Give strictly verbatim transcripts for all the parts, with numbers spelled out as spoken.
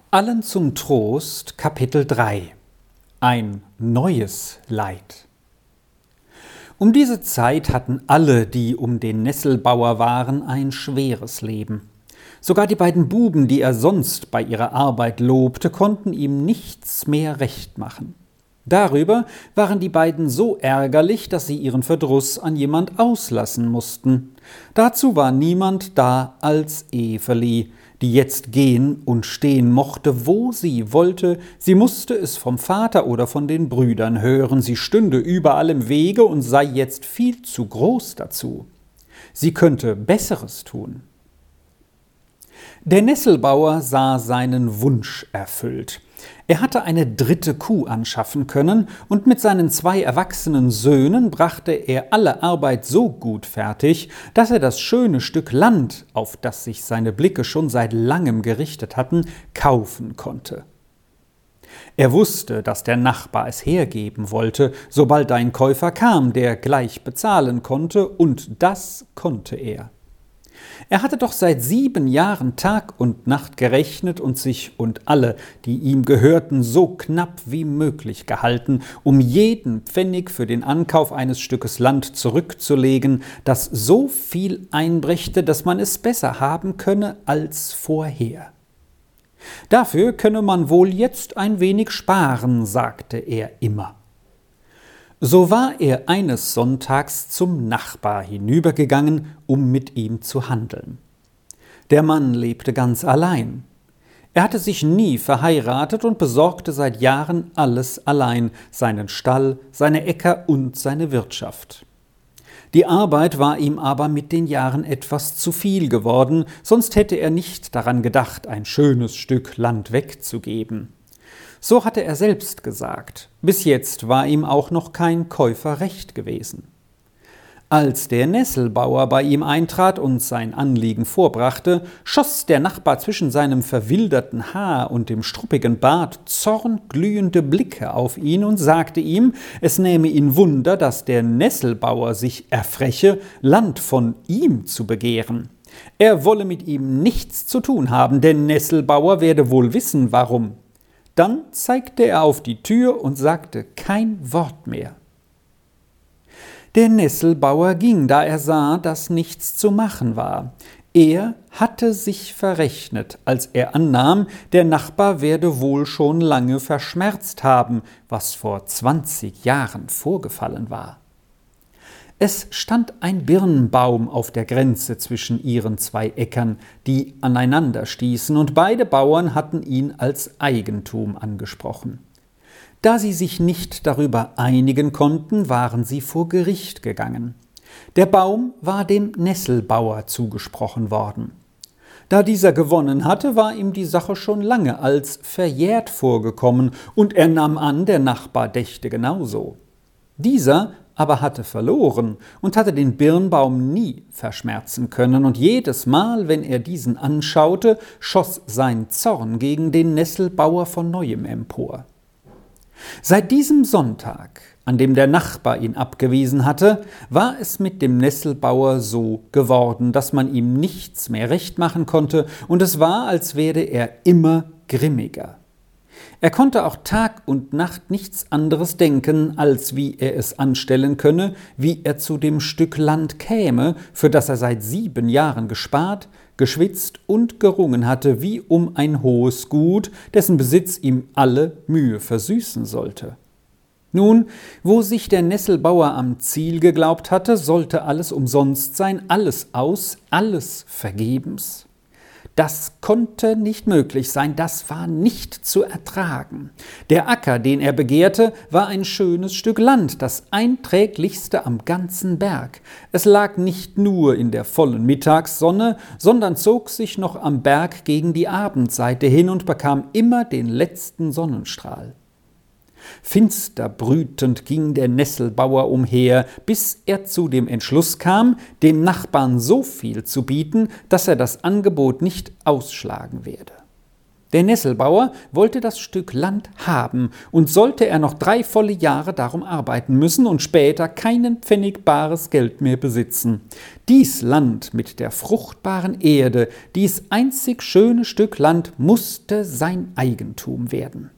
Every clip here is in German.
Allen zum Trost, Kapitel drei. Ein neues Leid. Um diese Zeit hatten alle, die um den Nesselbauer waren, ein schweres Leben. Sogar die beiden Buben, die er sonst bei ihrer Arbeit lobte, konnten ihm nichts mehr recht machen. Darüber waren die beiden so ärgerlich, dass sie ihren Verdruss an jemand auslassen mussten. Dazu war niemand da als Eveli, die jetzt gehen und stehen mochte, wo sie wollte. Sie musste es vom Vater oder von den Brüdern hören. Sie stünde überall im Wege und sei jetzt viel zu groß dazu. Sie könnte Besseres tun. Der Nesselbauer sah seinen Wunsch erfüllt. Er hatte eine dritte Kuh anschaffen können, und mit seinen zwei erwachsenen Söhnen brachte er alle Arbeit so gut fertig, dass er das schöne Stück Land, auf das sich seine Blicke schon seit langem gerichtet hatten, kaufen konnte. Er wusste, dass der Nachbar es hergeben wollte, sobald ein Käufer kam, der gleich bezahlen konnte, und das konnte er. Er hatte doch seit sieben Jahren Tag und Nacht gerechnet und sich und alle, die ihm gehörten, so knapp wie möglich gehalten, um jeden Pfennig für den Ankauf eines Stückes Land zurückzulegen, das so viel einbrächte, dass man es besser haben könne als vorher. Dafür könne man wohl jetzt ein wenig sparen, sagte er immer. So war er eines Sonntags zum Nachbar hinübergegangen, um mit ihm zu handeln. Der Mann lebte ganz allein. Er hatte sich nie verheiratet und besorgte seit Jahren alles allein, seinen Stall, seine Äcker und seine Wirtschaft. Die Arbeit war ihm aber mit den Jahren etwas zu viel geworden, sonst hätte er nicht daran gedacht, ein schönes Stück Land wegzugeben. So hatte er selbst gesagt. Bis jetzt war ihm auch noch kein Käufer recht gewesen. Als der Nesselbauer bei ihm eintrat und sein Anliegen vorbrachte, schoss der Nachbar zwischen seinem verwilderten Haar und dem struppigen Bart zornglühende Blicke auf ihn und sagte ihm, es nähme ihn Wunder, dass der Nesselbauer sich erfreche, Land von ihm zu begehren. Er wolle mit ihm nichts zu tun haben, der Nesselbauer werde wohl wissen, warum. Dann zeigte er auf die Tür und sagte kein Wort mehr. Der Nesselbauer ging, da er sah, dass nichts zu machen war. Er hatte sich verrechnet, als er annahm, der Nachbar werde wohl schon lange verschmerzt haben, was vor zwanzig Jahren vorgefallen war. Es stand ein Birnbaum auf der Grenze zwischen ihren zwei Äckern, die aneinander stießen, und beide Bauern hatten ihn als Eigentum angesprochen. Da sie sich nicht darüber einigen konnten, waren sie vor Gericht gegangen. Der Baum war dem Nesselbauer zugesprochen worden. Da dieser gewonnen hatte, war ihm die Sache schon lange als verjährt vorgekommen, und er nahm an, der Nachbar dächte genauso. Dieser aber hatte verloren und hatte den Birnbaum nie verschmerzen können, und jedes Mal, wenn er diesen anschaute, schoss sein Zorn gegen den Nesselbauer von neuem empor. Seit diesem Sonntag, an dem der Nachbar ihn abgewiesen hatte, war es mit dem Nesselbauer so geworden, dass man ihm nichts mehr recht machen konnte, und es war, als werde er immer grimmiger. Er konnte auch Tag und Nacht nichts anderes denken, als wie er es anstellen könne, wie er zu dem Stück Land käme, für das er seit sieben Jahren gespart, geschwitzt und gerungen hatte, wie um ein hohes Gut, dessen Besitz ihm alle Mühe versüßen sollte. Nun, wo sich der Nesselbauer am Ziel geglaubt hatte, sollte alles umsonst sein, alles aus, alles vergebens. Das konnte nicht möglich sein, das war nicht zu ertragen. Der Acker, den er begehrte, war ein schönes Stück Land, das einträglichste am ganzen Berg. Es lag nicht nur in der vollen Mittagssonne, sondern zog sich noch am Berg gegen die Abendseite hin und bekam immer den letzten Sonnenstrahl. Finster brütend ging der Nesselbauer umher, bis er zu dem Entschluss kam, dem Nachbarn so viel zu bieten, dass er das Angebot nicht ausschlagen werde. Der Nesselbauer wollte das Stück Land haben, und sollte er noch drei volle Jahre darum arbeiten müssen und später keinen Pfennig bares Geld mehr besitzen. Dies Land mit der fruchtbaren Erde, dies einzig schöne Stück Land, musste sein Eigentum werden.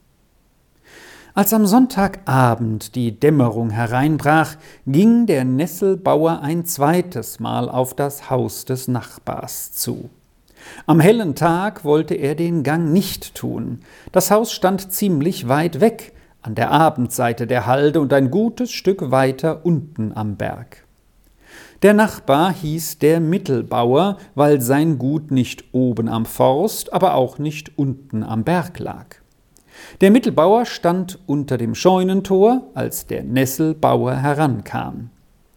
Als am Sonntagabend die Dämmerung hereinbrach, ging der Nesselbauer ein zweites Mal auf das Haus des Nachbars zu. Am hellen Tag wollte er den Gang nicht tun. Das Haus stand ziemlich weit weg, an der Abendseite der Halde und ein gutes Stück weiter unten am Berg. Der Nachbar hieß der Mittelbauer, weil sein Gut nicht oben am Forst, aber auch nicht unten am Berg lag. Der Mittelbauer stand unter dem Scheunentor, als der Nesselbauer herankam.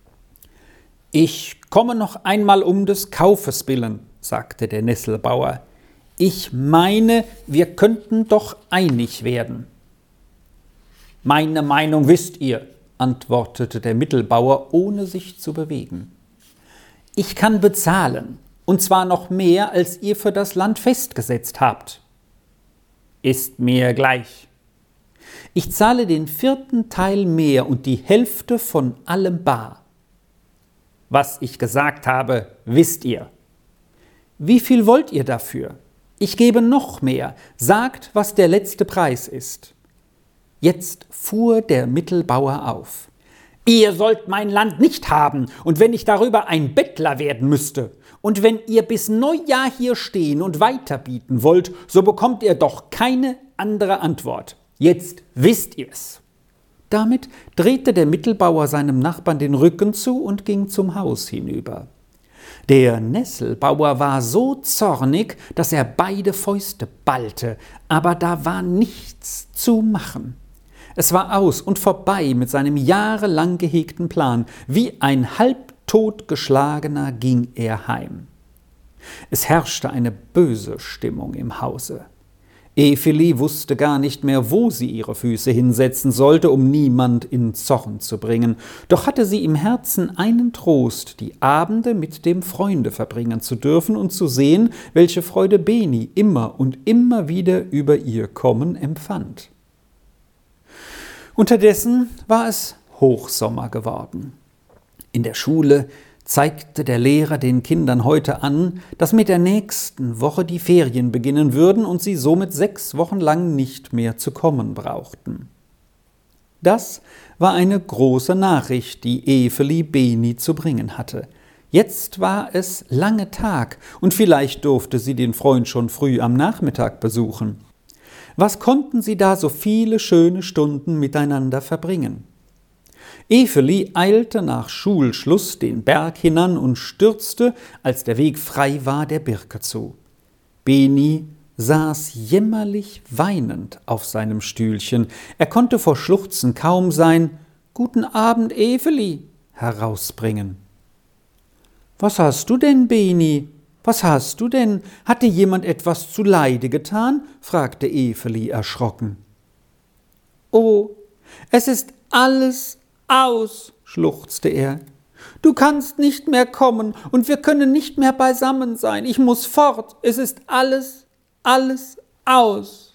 »Ich komme noch einmal um des Kaufes willen«, sagte der Nesselbauer. »Ich meine, wir könnten doch einig werden.« »Meine Meinung wisst ihr«, antwortete der Mittelbauer, ohne sich zu bewegen. »Ich kann bezahlen, und zwar noch mehr, als ihr für das Land festgesetzt habt.« »Ist mir gleich. Ich zahle den vierten Teil mehr und die Hälfte von allem bar.« »Was ich gesagt habe, wisst ihr.« »Wie viel wollt ihr dafür? Ich gebe noch mehr. Sagt, was der letzte Preis ist.« Jetzt fuhr der Mittelbauer auf. »Ihr sollt mein Land nicht haben, und wenn ich darüber ein Bettler werden müsste, und wenn ihr bis Neujahr hier stehen und weiterbieten wollt, so bekommt ihr doch keine andere Antwort. Jetzt wisst ihr's.« Damit drehte der Mittelbauer seinem Nachbarn den Rücken zu und ging zum Haus hinüber. Der Nesselbauer war so zornig, dass er beide Fäuste ballte, aber da war nichts zu machen. Es war aus und vorbei mit seinem jahrelang gehegten Plan. Wie ein halbtot Geschlagener ging er heim. Es herrschte eine böse Stimmung im Hause. Efeli wusste gar nicht mehr, wo sie ihre Füße hinsetzen sollte, um niemand in Zorn zu bringen. Doch hatte sie im Herzen einen Trost, die Abende mit dem Freunde verbringen zu dürfen und zu sehen, welche Freude Beni immer und immer wieder über ihr Kommen empfand. Unterdessen war es Hochsommer geworden. In der Schule zeigte der Lehrer den Kindern heute an, dass mit der nächsten Woche die Ferien beginnen würden und sie somit sechs Wochen lang nicht mehr zu kommen brauchten. Das war eine große Nachricht, die Efeli Beni zu bringen hatte. Jetzt war es lange Tag und vielleicht durfte sie den Freund schon früh am Nachmittag besuchen. Was konnten sie da so viele schöne Stunden miteinander verbringen? Efeli eilte nach Schulschluss den Berg hinan und stürzte, als der Weg frei war, der Birke zu. Beni saß jämmerlich weinend auf seinem Stühlchen. Er konnte vor Schluchzen kaum sein »Guten Abend, Efeli« herausbringen. »Was hast du denn, Beni? Was hast du denn? Hat dir jemand etwas zuleide getan?« fragte Efeli erschrocken. »Oh, es ist alles aus«, schluchzte er. »Du kannst nicht mehr kommen und wir können nicht mehr beisammen sein. Ich muss fort. Es ist alles, alles aus.«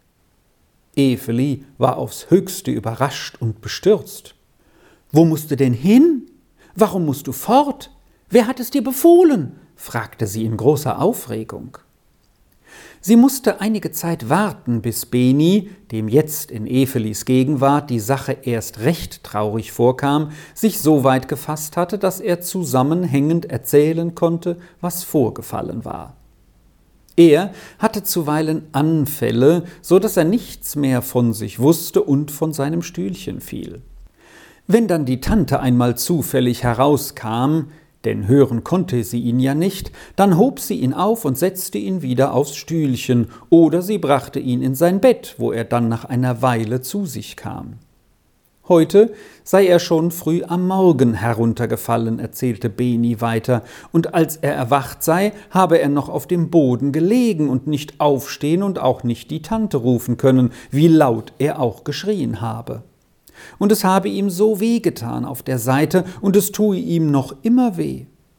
Efeli war aufs Höchste überrascht und bestürzt. »Wo musst du denn hin? Warum musst du fort? Wer hat es dir befohlen?« fragte sie in großer Aufregung. Sie musste einige Zeit warten, bis Beni, dem jetzt in Efelis Gegenwart die Sache erst recht traurig vorkam, sich so weit gefasst hatte, dass er zusammenhängend erzählen konnte, was vorgefallen war. Er hatte zuweilen Anfälle, so dass er nichts mehr von sich wusste und von seinem Stühlchen fiel. Wenn dann die Tante einmal zufällig herauskam, denn hören konnte sie ihn ja nicht, dann hob sie ihn auf und setzte ihn wieder aufs Stühlchen, oder sie brachte ihn in sein Bett, wo er dann nach einer Weile zu sich kam. Heute sei er schon früh am Morgen heruntergefallen, erzählte Beni weiter, und als er erwacht sei, habe er noch auf dem Boden gelegen und nicht aufstehen und auch nicht die Tante rufen können, wie laut er auch geschrien habe. Und es habe ihm so wehgetan auf der Seite, und es tue ihm noch immer weh.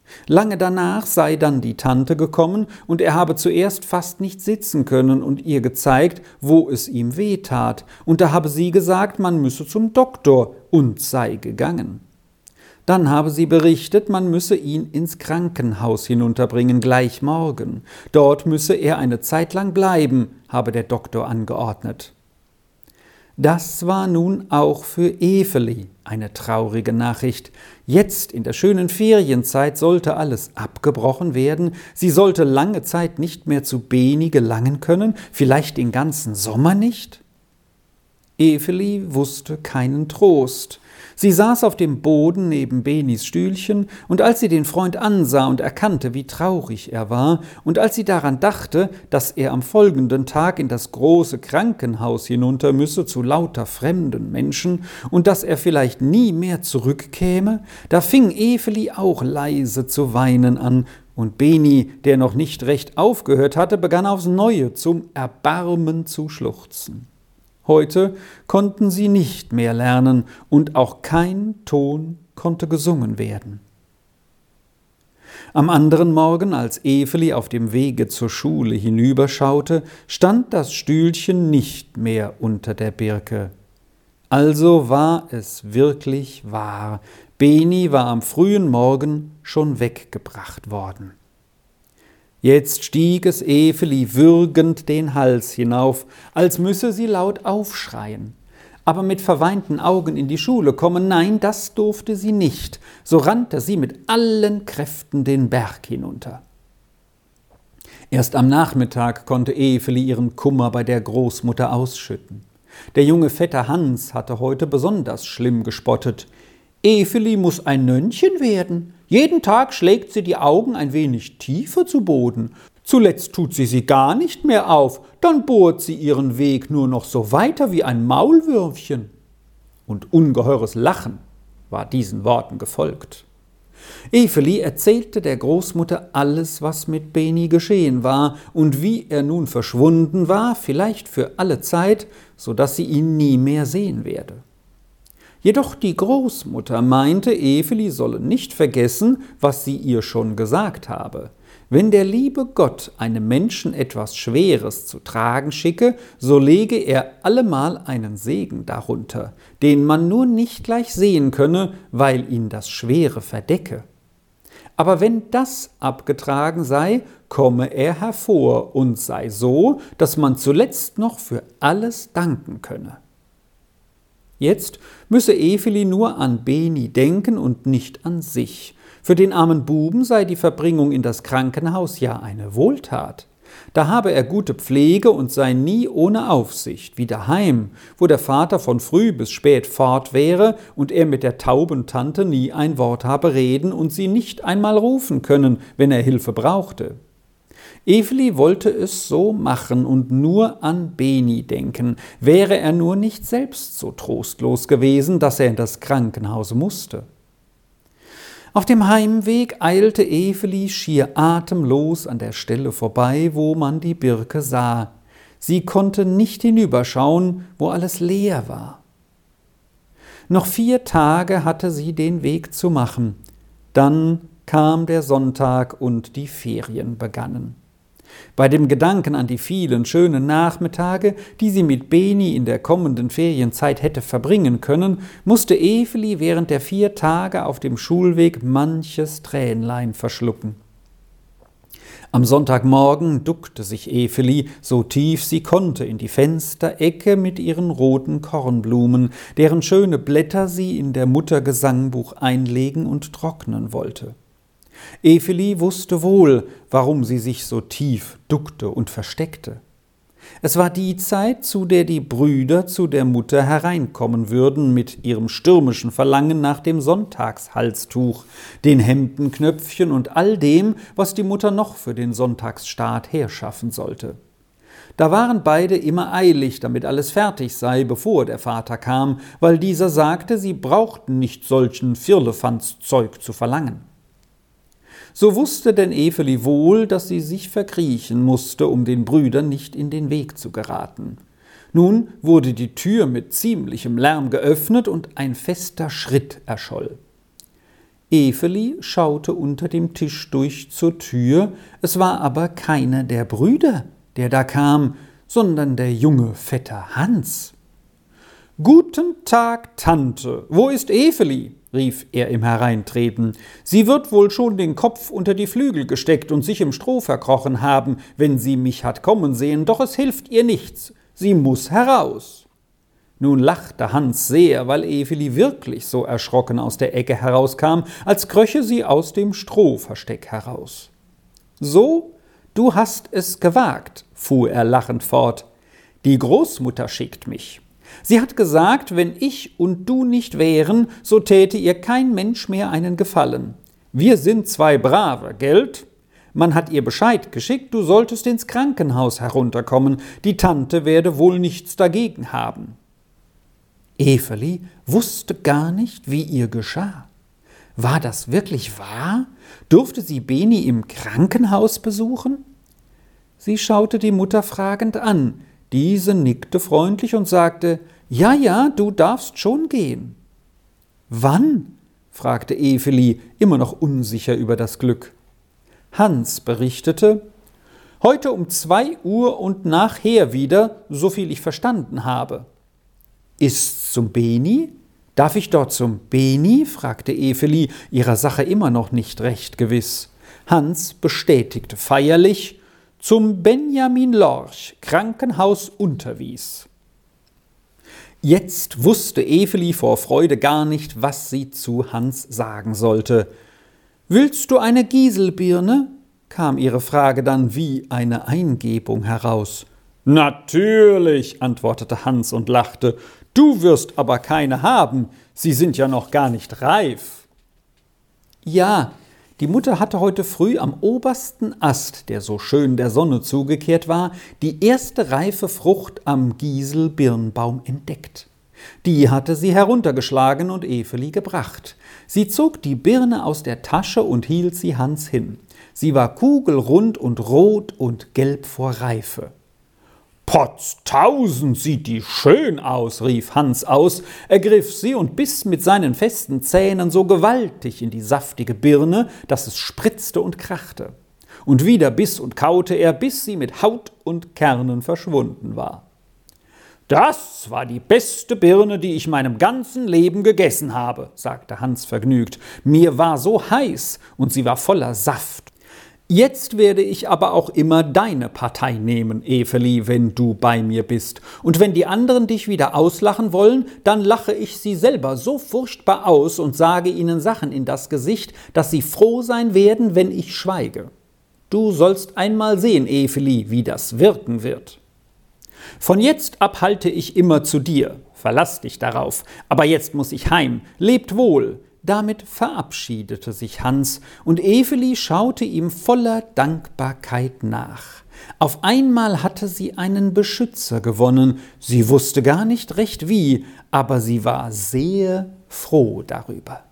Lange danach sei dann die Tante gekommen, und er habe zuerst fast nicht sitzen können und ihr gezeigt, wo es ihm weh tat, und da habe sie gesagt, man müsse zum Doktor, und sei gegangen. Dann habe sie berichtet, man müsse ihn ins Krankenhaus hinunterbringen, gleich morgen. Dort müsse er eine Zeit lang bleiben, habe der Doktor angeordnet. Das war nun auch für Eveli eine traurige Nachricht. Jetzt in der schönen Ferienzeit sollte alles abgebrochen werden. Sie sollte lange Zeit nicht mehr zu Beni gelangen können, vielleicht den ganzen Sommer nicht. Eveli wusste keinen Trost. Sie saß auf dem Boden neben Benis Stühlchen, und als sie den Freund ansah und erkannte, wie traurig er war, und als sie daran dachte, dass er am folgenden Tag in das große Krankenhaus hinunter müsse zu lauter fremden Menschen und dass er vielleicht nie mehr zurückkäme, da fing Eveli auch leise zu weinen an, und Beni, der noch nicht recht aufgehört hatte, begann aufs Neue zum Erbarmen zu schluchzen. Heute konnten sie nicht mehr lernen, und auch kein Ton konnte gesungen werden. Am anderen Morgen, als Eveli auf dem Wege zur Schule hinüberschaute, stand das Stühlchen nicht mehr unter der Birke. Also war es wirklich wahr, Beni war am frühen Morgen schon weggebracht worden. Jetzt stieg es Eveli würgend den Hals hinauf, als müsse sie laut aufschreien. Aber mit verweinten Augen in die Schule kommen, nein, das durfte sie nicht. So rannte sie mit allen Kräften den Berg hinunter. Erst am Nachmittag konnte Eveli ihren Kummer bei der Großmutter ausschütten. Der junge Vetter Hans hatte heute besonders schlimm gespottet. Eveli muß ein Nönnchen werden. Jeden Tag schlägt sie die Augen ein wenig tiefer zu Boden. Zuletzt tut sie sie gar nicht mehr auf, dann bohrt sie ihren Weg nur noch so weiter wie ein Maulwürfchen. Und ungeheures Lachen war diesen Worten gefolgt. Eveli erzählte der Großmutter alles, was mit Beni geschehen war und wie er nun verschwunden war, vielleicht für alle Zeit, so dass sie ihn nie mehr sehen werde. Jedoch die Großmutter meinte, Eveli solle nicht vergessen, was sie ihr schon gesagt habe. Wenn der liebe Gott einem Menschen etwas Schweres zu tragen schicke, so lege er allemal einen Segen darunter, den man nur nicht gleich sehen könne, weil ihn das Schwere verdecke. Aber wenn das abgetragen sei, komme er hervor und sei so, dass man zuletzt noch für alles danken könne. Jetzt müsse Eveli nur an Beni denken und nicht an sich. Für den armen Buben sei die Verbringung in das Krankenhaus ja eine Wohltat. Da habe er gute Pflege und sei nie ohne Aufsicht, wie daheim, wo der Vater von früh bis spät fort wäre und er mit der tauben Tante nie ein Wort habe reden und sie nicht einmal rufen können, wenn er Hilfe brauchte. Eveli wollte es so machen und nur an Beni denken, wäre er nur nicht selbst so trostlos gewesen, dass er in das Krankenhaus musste. Auf dem Heimweg eilte Eveli schier atemlos an der Stelle vorbei, wo man die Birke sah. Sie konnte nicht hinüberschauen, wo alles leer war. Noch vier Tage hatte sie den Weg zu machen. Dann kam der Sonntag und die Ferien begannen. Bei dem Gedanken an die vielen schönen Nachmittage, die sie mit Beni in der kommenden Ferienzeit hätte verbringen können, musste Eveli während der vier Tage auf dem Schulweg manches Tränlein verschlucken. Am Sonntagmorgen duckte sich Eveli, so tief sie konnte, in die Fensterecke mit ihren roten Kornblumen, deren schöne Blätter sie in der Mutter Gesangbuch einlegen und trocknen wollte. Eveli wusste wohl, warum sie sich so tief duckte und versteckte. Es war die Zeit, zu der die Brüder zu der Mutter hereinkommen würden mit ihrem stürmischen Verlangen nach dem Sonntagshalstuch, den Hemdenknöpfchen und all dem, was die Mutter noch für den Sonntagsstaat herschaffen sollte. Da waren beide immer eilig, damit alles fertig sei, bevor der Vater kam, weil dieser sagte, sie brauchten nicht solchen Firlefanzzeug zu verlangen. So wusste denn Eveli wohl, dass sie sich verkriechen musste, um den Brüdern nicht in den Weg zu geraten. Nun wurde die Tür mit ziemlichem Lärm geöffnet und ein fester Schritt erscholl. Eveli schaute unter dem Tisch durch zur Tür, es war aber keiner der Brüder, der da kam, sondern der junge Vetter Hans. »Guten Tag, Tante, wo ist Eveli?« rief er im Hereintreten. »Sie wird wohl schon den Kopf unter die Flügel gesteckt und sich im Stroh verkrochen haben, wenn sie mich hat kommen sehen, doch es hilft ihr nichts, sie muß heraus.« Nun lachte Hans sehr, weil Eveli wirklich so erschrocken aus der Ecke herauskam, als kröche sie aus dem Strohversteck heraus. »So, du hast es gewagt«, fuhr er lachend fort. »Die Großmutter schickt mich. Sie hat gesagt, wenn ich und du nicht wären, so täte ihr kein Mensch mehr einen Gefallen. Wir sind zwei Brave, gelt? Man hat ihr Bescheid geschickt, du solltest ins Krankenhaus herunterkommen, die Tante werde wohl nichts dagegen haben.« Eveli wusste gar nicht, wie ihr geschah. War das wirklich wahr? Durfte sie Beni im Krankenhaus besuchen? Sie schaute die Mutter fragend an. Diese nickte freundlich und sagte, »Ja, ja, du darfst schon gehen.« »Wann?« fragte Eveli, immer noch unsicher über das Glück. Hans berichtete, »Heute um zwei Uhr und nachher wieder, so viel ich verstanden habe.« »Ist's zum Beni? Darf ich dort zum Beni?« fragte Eveli, ihrer Sache immer noch nicht recht gewiss. Hans bestätigte feierlich, »zum Benjamin Lorch, Krankenhaus Unterwies.« Jetzt wusste Eveli vor Freude gar nicht, was sie zu Hans sagen sollte. »Willst du eine Gieselbirne?« kam ihre Frage dann wie eine Eingebung heraus. »Natürlich«, antwortete Hans und lachte, »du wirst aber keine haben, sie sind ja noch gar nicht reif.« Ja, die Mutter hatte heute früh am obersten Ast, der so schön der Sonne zugekehrt war, die erste reife Frucht am Gieselbirnbaum entdeckt. Die hatte sie heruntergeschlagen und Eveli gebracht. Sie zog die Birne aus der Tasche und hielt sie Hans hin. Sie war kugelrund und rot und gelb vor Reife. »Potztausend, sieht die schön aus«, rief Hans aus, ergriff sie und biss mit seinen festen Zähnen so gewaltig in die saftige Birne, dass es spritzte und krachte. Und wieder biss und kaute er, bis sie mit Haut und Kernen verschwunden war. »Das war die beste Birne, die ich meinem ganzen Leben gegessen habe«, sagte Hans vergnügt. »Mir war so heiß und sie war voller Saft. Jetzt werde ich aber auch immer deine Partei nehmen, Eveli, wenn du bei mir bist. Und wenn die anderen dich wieder auslachen wollen, dann lache ich sie selber so furchtbar aus und sage ihnen Sachen in das Gesicht, dass sie froh sein werden, wenn ich schweige. Du sollst einmal sehen, Eveli, wie das wirken wird. Von jetzt ab halte ich immer zu dir, verlass dich darauf, aber jetzt muss ich heim, lebt wohl.« Damit verabschiedete sich Hans, und Eveli schaute ihm voller Dankbarkeit nach. Auf einmal hatte sie einen Beschützer gewonnen, sie wusste gar nicht recht wie, aber sie war sehr froh darüber.